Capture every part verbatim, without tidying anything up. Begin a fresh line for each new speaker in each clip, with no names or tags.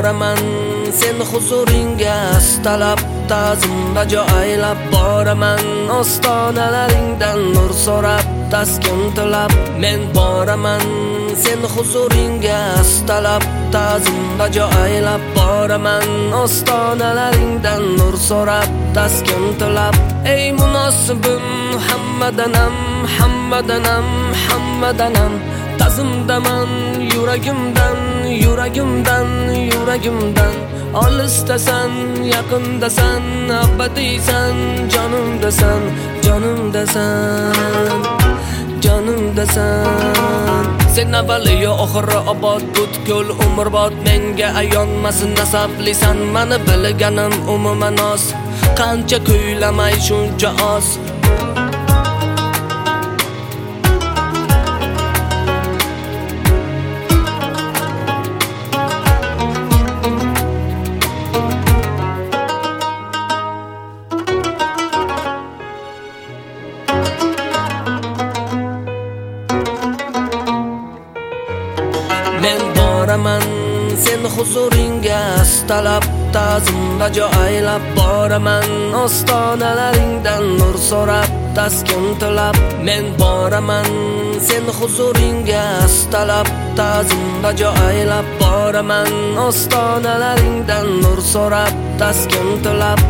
boraman sen huzuringga astalab ta'zim bajo aylab boraman ostonalaringdan nur so'rab taskin tilab men boraman sen huzuringga astalab ta'zim bajo aylab boraman ostonalaringdan nur so'rab taskin tilab ey munosibim hammadanam hammadanam hammadanam ta'zimdaman yuragimdan yuragimdan yuragimdan olisdasan yaqindasan abadiysan jonimdasan jonimdasan jonimdasan sen avvali yo oxiri obod butkul umrbod menga ayonmasin nasablisan mani bilganim umuman oz qancha kuylamay shuncha oz men boraman sen huzuringga astalab ta'zim bajo aylab boraman ostonalaringdan nur so'rab taskin tilab men boraman sen huzuringga astalab ta'zim bajo aylab boraman ostonalaringdan nur so'rab taskin tilab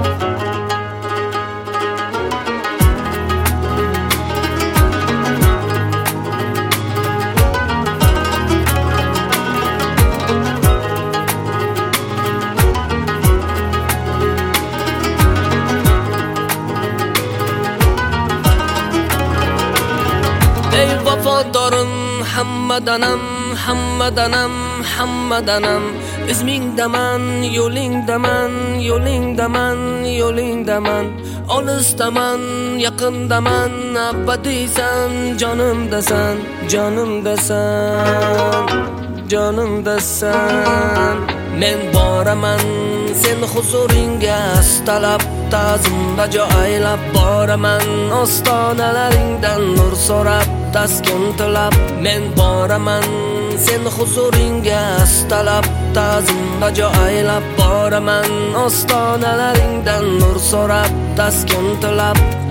ey vafodorim hammadanam hammadanam hammadanam izmingdaman yo'lingdaman yo'lingdaman yo'lingdaman olisdaman yaqindaman abadiysan jonimdasan jonimdasan jonimdasan men boraman sen huzuringga astalab ta'zim bajo aylab boraman ostonalaringdan nur so'rab taskin tilab men boraman sen huzuringga astalab ta'zim bajo aylab boraman ostonalaringdan nur so'rab taskin tilab